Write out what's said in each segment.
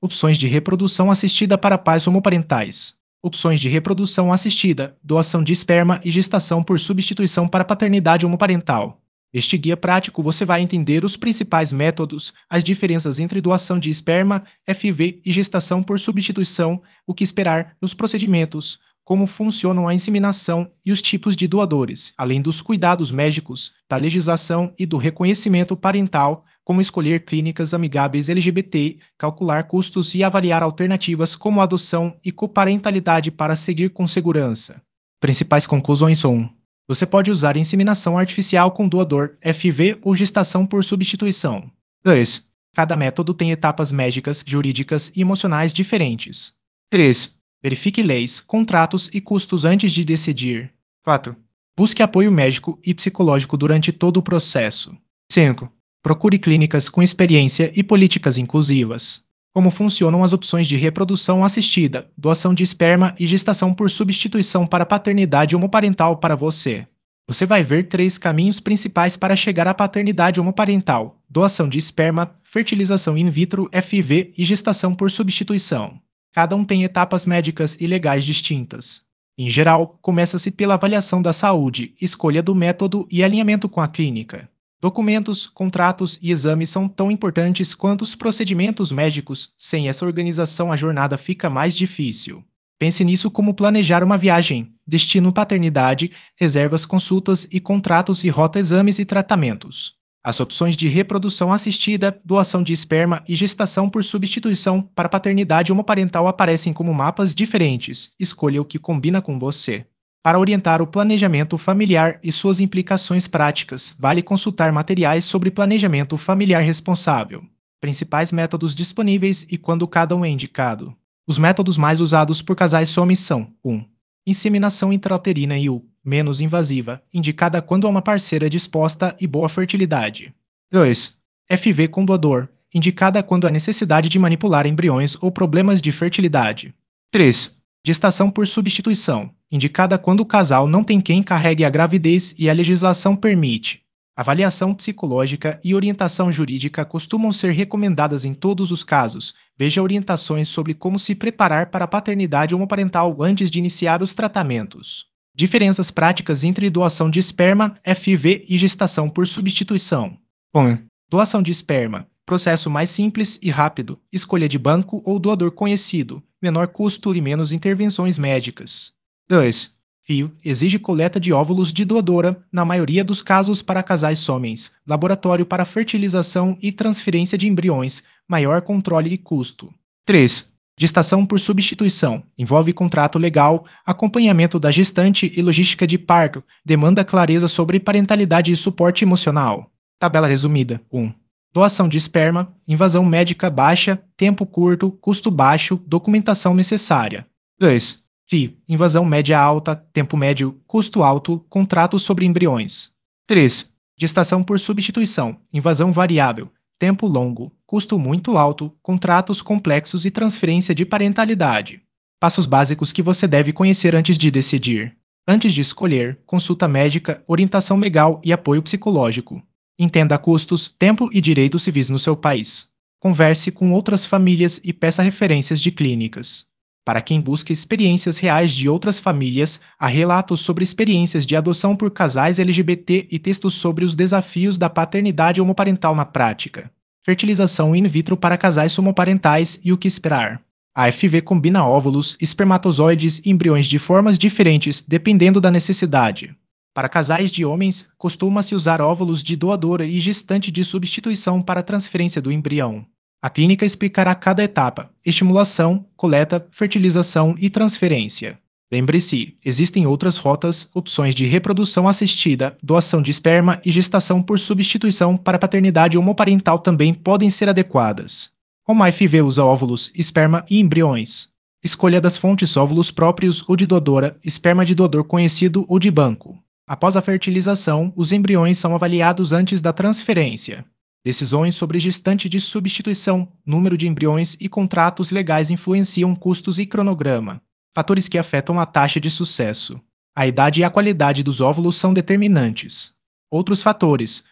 Opções de reprodução assistida para pais homoparentais. Opções de reprodução assistida, doação de esperma e gestação por substituição para paternidade homoparental. Neste guia prático você vai entender os principais métodos, as diferenças entre doação de esperma, FV e gestação por substituição, o que esperar nos procedimentos, como funcionam a inseminação e os tipos de doadores, além dos cuidados médicos, da legislação e do reconhecimento parental, como escolher clínicas amigáveis LGBT, calcular custos e avaliar alternativas como adoção e coparentalidade para seguir com segurança. Principais conclusões são: você pode usar inseminação artificial com doador, FV ou gestação por substituição. 2. Cada método tem etapas médicas, jurídicas e emocionais diferentes. 3. Verifique leis, contratos e custos antes de decidir. 4. Busque apoio médico e psicológico durante todo o processo. 5. Procure clínicas com experiência e políticas inclusivas. Como funcionam as opções de reprodução assistida, doação de esperma e gestação por substituição para paternidade homoparental para você. Você vai ver 3 caminhos principais para chegar à paternidade homoparental: doação de esperma, fertilização in vitro, FIV e gestação por substituição. Cada um tem etapas médicas e legais distintas. Em geral, começa-se pela avaliação da saúde, escolha do método e alinhamento com a clínica. Documentos, contratos e exames são tão importantes quanto os procedimentos médicos. Sem essa organização, a jornada fica mais difícil. Pense nisso como planejar uma viagem, destino paternidade, reservas, consultas e contratos e rota exames e tratamentos. As opções de reprodução assistida, doação de esperma e gestação por substituição para paternidade homoparental aparecem como mapas diferentes. Escolha o que combina com você. Para orientar o planejamento familiar e suas implicações práticas, vale consultar materiais sobre planejamento familiar responsável, principais métodos disponíveis e quando cada um é indicado. Os métodos mais usados por casais homens são: 1. Inseminação intrauterina IU, menos invasiva, indicada quando há uma parceira disposta e boa fertilidade. 2. FV com doador, indicada quando há necessidade de manipular embriões ou problemas de fertilidade. 3. Gestação por substituição, indicada quando o casal não tem quem carregue a gravidez e a legislação permite. Avaliação psicológica e orientação jurídica costumam ser recomendadas em todos os casos. Veja orientações sobre como se preparar para a paternidade homoparental antes de iniciar os tratamentos. Diferenças práticas entre doação de esperma, FV e gestação por substituição. 1. Doação de esperma. Processo mais simples e rápido. Escolha de banco ou doador conhecido. Menor custo e menos intervenções médicas. 2. FIV exige coleta de óvulos de doadora, na maioria dos casos para casais homens. Laboratório para fertilização e transferência de embriões. Maior controle e custo. 3. Gestação por substituição. Envolve contrato legal, acompanhamento da gestante e logística de parto. Demanda clareza sobre parentalidade e suporte emocional. Tabela resumida. 1. Doação de esperma, invasão médica baixa, tempo curto, custo baixo, documentação necessária. 2. FI, invasão média alta, tempo médio, custo alto, contrato sobre embriões. 3. Gestação por substituição, invasão variável, tempo longo, custo muito alto, contratos complexos e transferência de parentalidade. Passos básicos que você deve conhecer antes de decidir. Antes de escolher, consulta médica, orientação legal e apoio psicológico. Entenda custos, tempo e direitos civis no seu país. Converse com outras famílias e peça referências de clínicas. Para quem busca experiências reais de outras famílias, há relatos sobre experiências de adoção por casais LGBT e textos sobre os desafios da paternidade homoparental na prática. Fertilização in vitro para casais homoparentais e o que esperar. A FV combina óvulos, espermatozoides e embriões de formas diferentes dependendo da necessidade. Para casais de homens, costuma-se usar óvulos de doadora e gestante de substituição para a transferência do embrião. A clínica explicará cada etapa: estimulação, coleta, fertilização e transferência. Lembre-se, existem outras rotas, opções de reprodução assistida, doação de esperma e gestação por substituição para paternidade homoparental também podem ser adequadas. Como a FV usa óvulos, esperma e embriões. Escolha das fontes: óvulos próprios ou de doadora, esperma de doador conhecido ou de banco. Após a fertilização, os embriões são avaliados antes da transferência. Decisões sobre gestante de substituição, número de embriões e contratos legais influenciam custos e cronograma. Fatores que afetam a taxa de sucesso. A idade e a qualidade dos óvulos são determinantes. Outros fatores,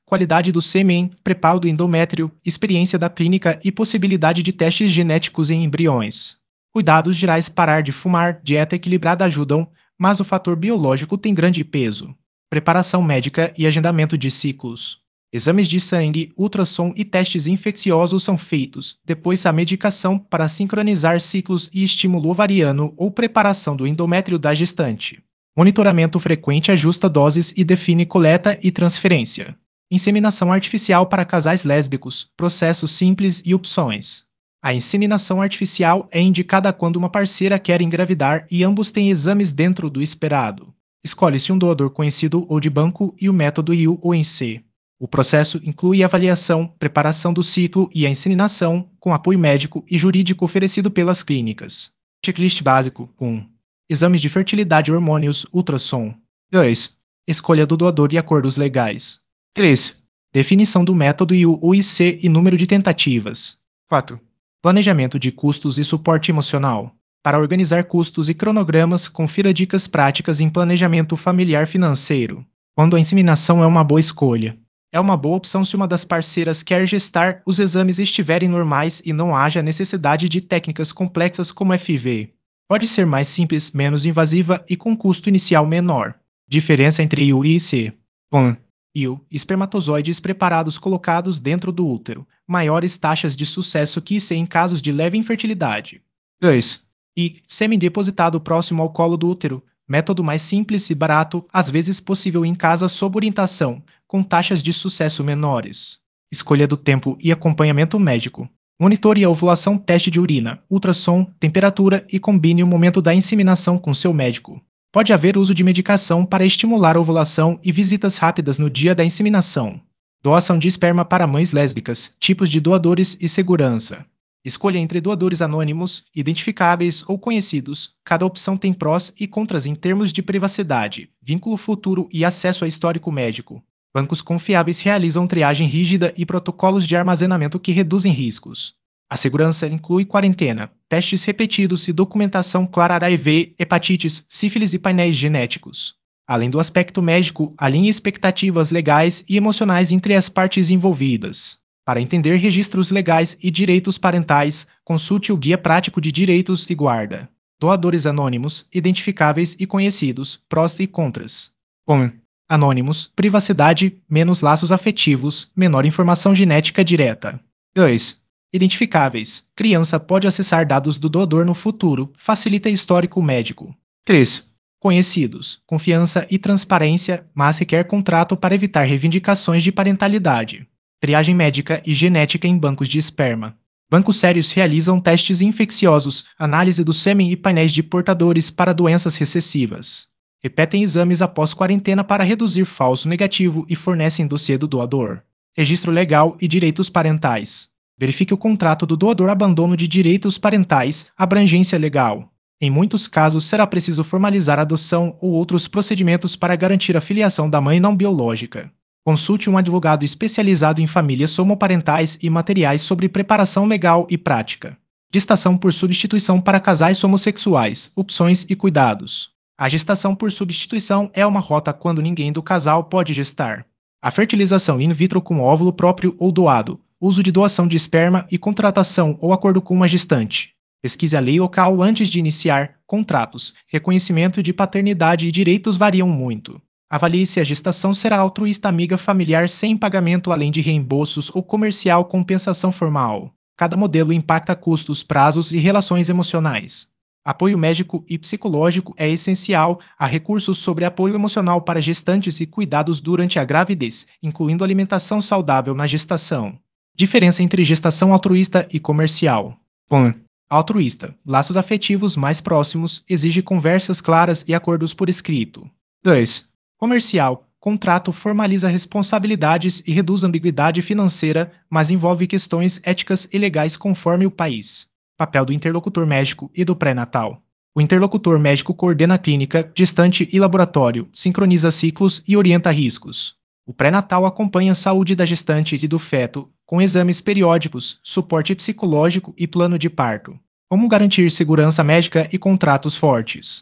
qualidade do sêmen, preparo do endométrio, experiência da clínica e possibilidade de testes genéticos em embriões. Cuidados gerais: parar de fumar, dieta equilibrada ajudam, mas o fator biológico tem grande peso. Preparação médica e agendamento de ciclos. Exames de sangue, ultrassom e testes infecciosos são feitos, depois a medicação para sincronizar ciclos e estímulo ovariano ou preparação do endométrio da gestante. Monitoramento frequente ajusta doses e define coleta e transferência. Inseminação artificial para casais lésbicos, processo simples e opções. A inseminação artificial é indicada quando uma parceira quer engravidar e ambos têm exames dentro do esperado. Escolhe-se um doador conhecido ou de banco e o método IU ou em C. O processo inclui avaliação, preparação do ciclo e a inseminação, com apoio médico e jurídico oferecido pelas clínicas. Checklist básico: 1. Exames de fertilidade, hormônios, ultrassom. 2. Escolha do doador e acordos legais. 3. Definição do método IU ou IC e número de tentativas. 4. Planejamento de custos e suporte emocional. Para organizar custos e cronogramas, confira dicas práticas em planejamento familiar financeiro. Quando a inseminação é uma boa escolha. É uma boa opção se uma das parceiras quer gestar, os exames estiverem normais e não haja necessidade de técnicas complexas como FV. Pode ser mais simples, menos invasiva e com custo inicial menor. Diferença entre IU e IC. 1. IU, espermatozoides preparados colocados dentro do útero, maiores taxas de sucesso que IC em casos de leve infertilidade. 2. I, sêmen depositado próximo ao colo do útero, método mais simples e barato, às vezes possível em casa sob orientação, com taxas de sucesso menores. Escolha do tempo e acompanhamento médico. Monitore a ovulação, teste de urina, ultrassom, temperatura e combine o momento da inseminação com seu médico. Pode haver uso de medicação para estimular a ovulação e visitas rápidas no dia da inseminação. Doação de esperma para mães lésbicas, tipos de doadores e segurança. Escolha entre doadores anônimos, identificáveis ou conhecidos. Cada opção tem prós e contras em termos de privacidade, vínculo futuro e acesso a histórico médico. Bancos confiáveis realizam triagem rígida e protocolos de armazenamento que reduzem riscos. A segurança inclui quarentena, testes repetidos e documentação clara para HIV, hepatites, sífilis e painéis genéticos. Além do aspecto médico, alinhe expectativas legais e emocionais entre as partes envolvidas. Para entender registros legais e direitos parentais, consulte o Guia Prático de Direitos e Guarda. Doadores anônimos, identificáveis e conhecidos, prós e contras. 1. Anônimos, privacidade, menos laços afetivos, menor informação genética direta. 2. Identificáveis, criança pode acessar dados do doador no futuro, facilita histórico médico. 3. Conhecidos, confiança e transparência, mas requer contrato para evitar reivindicações de parentalidade. Triagem médica e genética em bancos de esperma. Bancos sérios realizam testes infecciosos, análise do sêmen e painéis de portadores para doenças recessivas. Repetem exames após quarentena para reduzir falso negativo e fornecem dossiê do doador. Registro legal e direitos parentais. Verifique o contrato do doador, abandono de direitos parentais, abrangência legal. Em muitos casos, será preciso formalizar adoção ou outros procedimentos para garantir a filiação da mãe não biológica. Consulte um advogado especializado em famílias homoparentais e materiais sobre preparação legal e prática. Gestação por substituição para casais homossexuais, opções e cuidados. A gestação por substituição é uma rota quando ninguém do casal pode gestar. A fertilização in vitro com óvulo próprio ou doado, uso de doação de esperma e contratação ou acordo com uma gestante. Pesquise a lei local antes de iniciar. Contratos, reconhecimento de paternidade e direitos variam muito. Avalie se a gestação será altruísta, amiga, familiar, sem pagamento além de reembolsos ou comercial, compensação formal. Cada modelo impacta custos, prazos e relações emocionais. Apoio médico e psicológico é essencial. Há recursos sobre apoio emocional para gestantes e cuidados durante a gravidez, incluindo alimentação saudável na gestação. Diferença entre gestação altruísta e comercial. 1. Altruísta. Laços afetivos mais próximos, exige conversas claras e acordos por escrito. 2. Comercial. Contrato formaliza responsabilidades e reduz ambiguidade financeira, mas envolve questões éticas e legais conforme o país. Papel do interlocutor médico e do pré-natal. O interlocutor médico coordena a clínica, gestante e laboratório, sincroniza ciclos e orienta riscos. O pré-natal acompanha a saúde da gestante e do feto, com exames periódicos, suporte psicológico e plano de parto. Como garantir segurança médica e contratos fortes?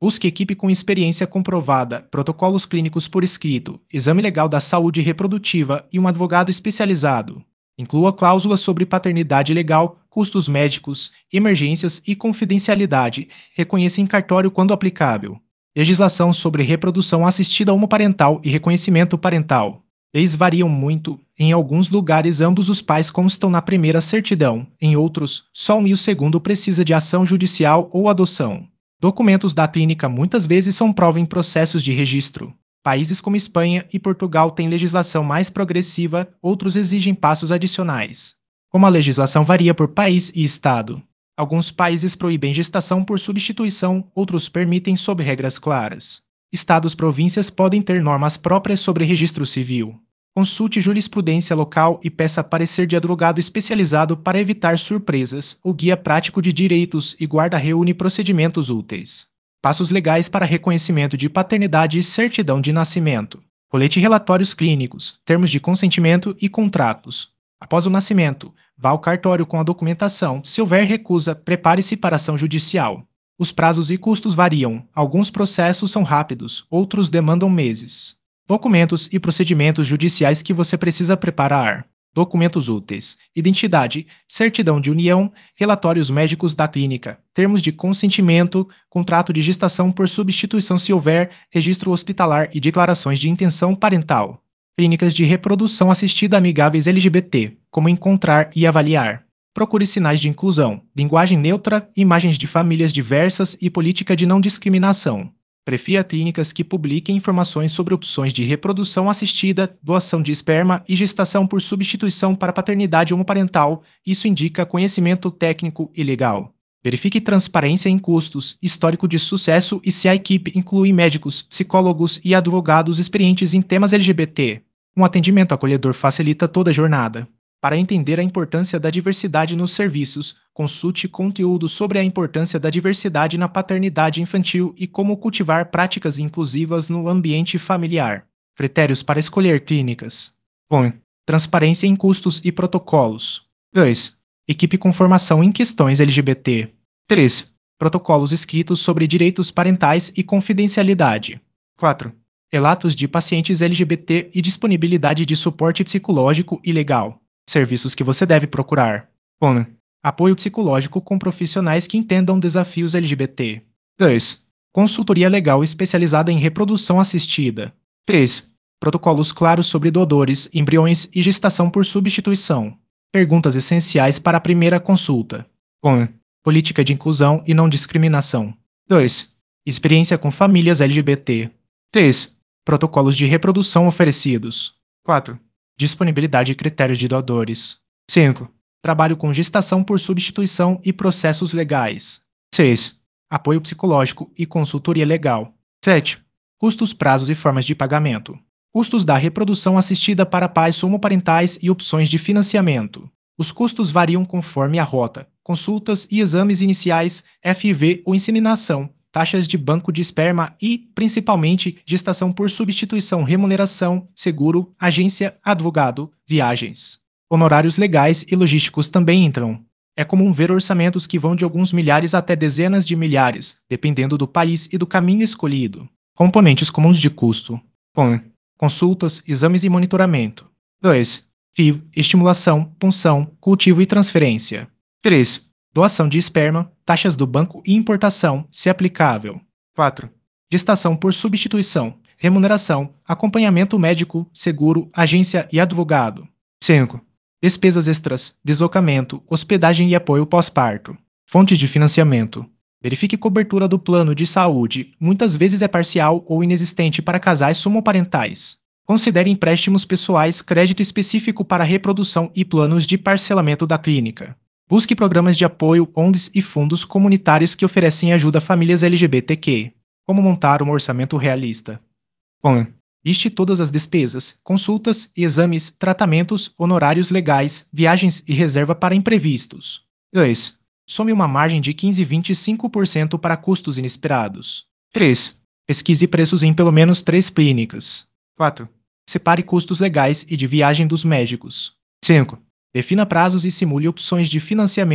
Busque equipe com experiência comprovada, protocolos clínicos por escrito, exame legal da saúde reprodutiva e um advogado especializado. Inclua cláusulas sobre paternidade legal, custos médicos, emergências e confidencialidade. Reconheça em cartório quando aplicável. Legislação sobre reprodução assistida homoparental e reconhecimento parental. Leis variam muito. Em alguns lugares, ambos os pais constam na primeira certidão. Em outros, só um e o segundo precisa de ação judicial ou adoção. Documentos da clínica muitas vezes são prova em processos de registro. Países como Espanha e Portugal têm legislação mais progressiva, outros exigem passos adicionais. Como a legislação varia por país e estado. Alguns países proíbem gestação por substituição, outros permitem sob regras claras. Estados-províncias podem ter normas próprias sobre registro civil. Consulte jurisprudência local e peça parecer de advogado especializado para evitar surpresas. O Guia Prático de Direitos e Guarda reúne procedimentos úteis. Passos legais para reconhecimento de paternidade e certidão de nascimento. Colete relatórios clínicos, termos de consentimento e contratos. Após o nascimento, vá ao cartório com a documentação. Se houver recusa, prepare-se para ação judicial. Os prazos e custos variam. Alguns processos são rápidos, outros demandam meses. Documentos e procedimentos judiciais que você precisa preparar. Documentos úteis. Identidade, certidão de união, relatórios médicos da clínica, termos de consentimento, contrato de gestação por substituição se houver, registro hospitalar e declarações de intenção parental. Clínicas de reprodução assistida amigáveis LGBT, como encontrar e avaliar. Procure sinais de inclusão, linguagem neutra, imagens de famílias diversas e política de não discriminação. Prefira clínicas que publiquem informações sobre opções de reprodução assistida, doação de esperma e gestação por substituição para paternidade homoparental. Isso indica conhecimento técnico e legal. Verifique transparência em custos, histórico de sucesso e se a equipe inclui médicos, psicólogos e advogados experientes em temas LGBT. Um atendimento acolhedor facilita toda a jornada. Para entender a importância da diversidade nos serviços, consulte conteúdo sobre a importância da diversidade na paternidade infantil e como cultivar práticas inclusivas no ambiente familiar. Critérios para escolher clínicas. 1. Transparência em custos e protocolos. 2. Equipe com formação em questões LGBT. 3. Protocolos escritos sobre direitos parentais e confidencialidade. 4. Relatos de pacientes LGBT e disponibilidade de suporte psicológico e legal. Serviços que você deve procurar. 1. Apoio psicológico com profissionais que entendam desafios LGBT. 2. Consultoria legal especializada em reprodução assistida. 3. Protocolos claros sobre doadores, embriões e gestação por substituição. Perguntas essenciais para a primeira consulta. 1. Política de inclusão e não discriminação. 2. Experiência com famílias LGBT. 3. Protocolos de reprodução oferecidos. 4. Disponibilidade e critérios de doadores. 5. Trabalho com gestação por substituição e processos legais. 6. Apoio psicológico e consultoria legal. 7. Custos, prazos e formas de pagamento. Custos da reprodução assistida para pais homoparentais e opções de financiamento. Os custos variam conforme a rota, consultas e exames iniciais, FIV ou inseminação, taxas de banco de esperma e, principalmente, gestação por substituição, remuneração, seguro, agência, advogado, viagens. Honorários legais e logísticos também entram. É comum ver orçamentos que vão de alguns milhares até dezenas de milhares, dependendo do país e do caminho escolhido. Componentes comuns de custo. 1. Consultas, exames e monitoramento. 2. Fio, estimulação, punção, cultivo e transferência. 3. Doação de esperma, taxas do banco e importação, se aplicável. 4. Gestação por substituição, remuneração, acompanhamento médico, seguro, agência e advogado. 5. Despesas extras, deslocamento, hospedagem e apoio pós-parto. Fontes de financiamento. Verifique cobertura do plano de saúde, muitas vezes é parcial ou inexistente para casais homoparentais. Considere empréstimos pessoais, crédito específico para reprodução e planos de parcelamento da clínica. Busque programas de apoio, ONGs e fundos comunitários que oferecem ajuda a famílias LGBTQ. Como montar um orçamento realista? 1. Liste todas as despesas, consultas, exames, tratamentos, honorários legais, viagens e reserva para imprevistos. 2. Some uma margem de 15 a 25% para custos inesperados. 3. Pesquise preços em pelo menos 3 clínicas. 4. Separe custos legais e de viagem dos médicos. 5. Defina prazos e simule opções de financiamento.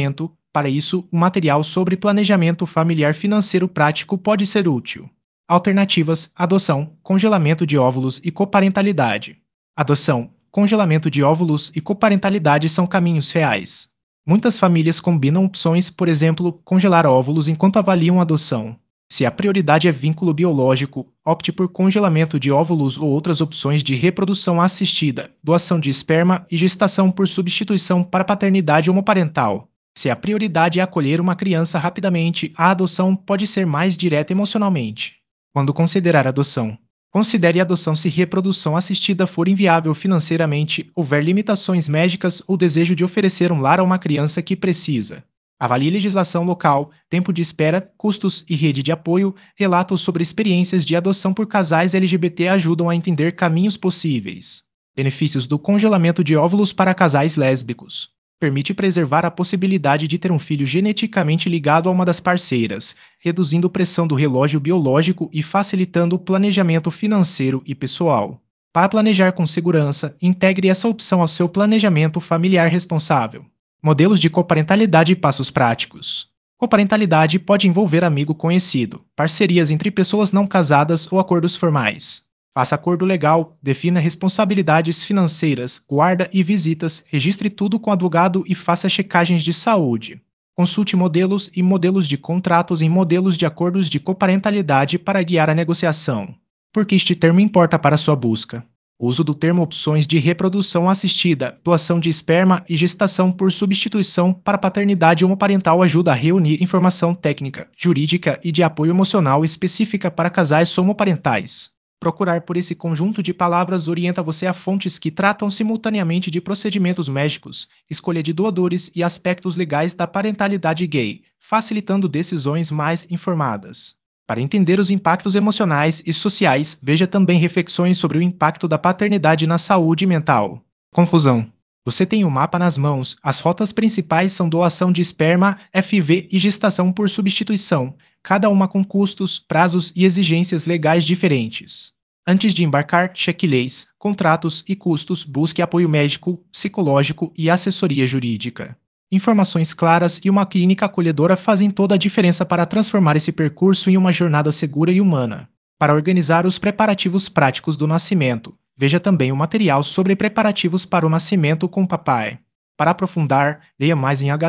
Para isso, um material sobre planejamento familiar financeiro prático pode ser útil. Alternativas: adoção, congelamento de óvulos e coparentalidade. Adoção, congelamento de óvulos e coparentalidade são caminhos reais. Muitas famílias combinam opções, por exemplo, congelar óvulos enquanto avaliam a adoção. Se a prioridade é vínculo biológico, opte por congelamento de óvulos ou outras opções de reprodução assistida, doação de esperma e gestação por substituição para paternidade homoparental. Se a prioridade é acolher uma criança rapidamente, a adoção pode ser mais direta emocionalmente. Quando considerar adoção, considere a adoção se reprodução assistida for inviável financeiramente, houver limitações médicas ou desejo de oferecer um lar a uma criança que precisa. Avalie legislação local, tempo de espera, custos e rede de apoio. Relatos sobre experiências de adoção por casais LGBT ajudam a entender caminhos possíveis. Benefícios do congelamento de óvulos para casais lésbicos. Permite preservar a possibilidade de ter um filho geneticamente ligado a uma das parceiras, reduzindo pressão do relógio biológico e facilitando o planejamento financeiro e pessoal. Para planejar com segurança, integre essa opção ao seu planejamento familiar responsável. Modelos de coparentalidade e passos práticos. Coparentalidade pode envolver amigo conhecido, parcerias entre pessoas não casadas ou acordos formais. Faça acordo legal, defina responsabilidades financeiras, guarda e visitas, registre tudo com advogado e faça checagens de saúde. Consulte modelos e modelos de contratos em modelos de acordos de coparentalidade para guiar a negociação. Por que este termo importa para sua busca? O uso do termo opções de reprodução assistida, doação de esperma e gestação por substituição para paternidade homoparental ajuda a reunir informação técnica, jurídica e de apoio emocional específica para casais homoparentais. Procurar por esse conjunto de palavras orienta você a fontes que tratam simultaneamente de procedimentos médicos, escolha de doadores e aspectos legais da parentalidade gay, facilitando decisões mais informadas. Para entender os impactos emocionais e sociais, veja também reflexões sobre o impacto da paternidade na saúde mental. Confusão. Você tem o mapa nas mãos, as rotas principais são doação de esperma, FV e gestação por substituição, cada uma com custos, prazos e exigências legais diferentes. Antes de embarcar, cheque leis, contratos e custos, busque apoio médico, psicológico e assessoria jurídica. Informações claras e uma clínica acolhedora fazem toda a diferença para transformar esse percurso em uma jornada segura e humana. Para organizar os preparativos práticos do nascimento, veja também o material sobre preparativos para o nascimento com o papai. Para aprofundar, leia mais em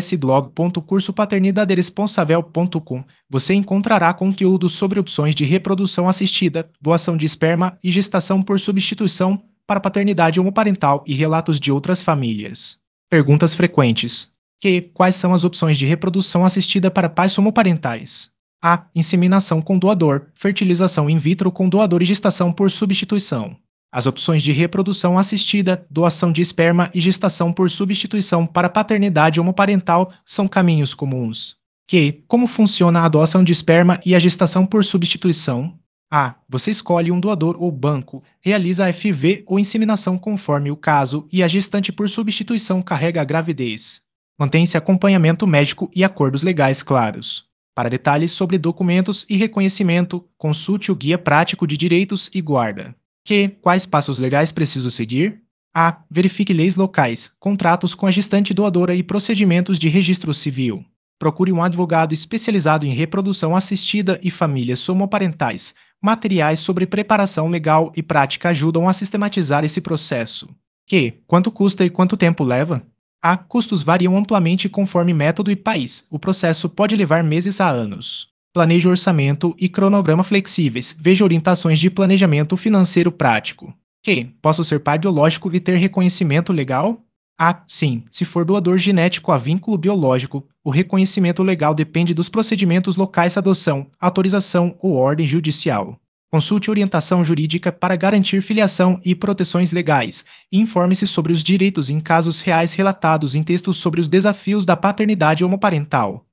https://blog.cursopaternidaderesponsavel.com. Você encontrará conteúdo sobre opções de reprodução assistida, doação de esperma e gestação por substituição para paternidade homoparental e relatos de outras famílias. Perguntas frequentes. Quais são as opções de reprodução assistida para pais homoparentais? A. Inseminação com doador, fertilização in vitro com doador e gestação por substituição. As opções de reprodução assistida, doação de esperma e gestação por substituição para paternidade homoparental são caminhos comuns. Como funciona a doação de esperma e a gestação por substituição? A. Você escolhe um doador ou banco, realiza a FV ou inseminação conforme o caso e a gestante por substituição carrega a gravidez. Mantém-se acompanhamento médico e acordos legais claros. Para detalhes sobre documentos e reconhecimento, consulte o Guia Prático de Direitos e Guarda. Quais passos legais preciso seguir? A. Verifique leis locais, contratos com a gestante doadora e procedimentos de registro civil. Procure um advogado especializado em reprodução assistida e famílias homoparentais. Materiais sobre preparação legal e prática ajudam a sistematizar esse processo. Quanto custa e quanto tempo leva? A. Custos variam amplamente conforme método e país. O processo pode levar meses a anos. Planeje o orçamento e cronograma flexíveis. Veja orientações de planejamento financeiro prático. Posso ser pai biológico e ter reconhecimento legal? A. Sim, se for doador genético a vínculo biológico, o reconhecimento legal depende dos procedimentos locais de adoção, autorização ou ordem judicial. Consulte orientação jurídica para garantir filiação e proteções legais, e informe-se sobre os direitos em casos reais relatados em textos sobre os desafios da paternidade homoparental.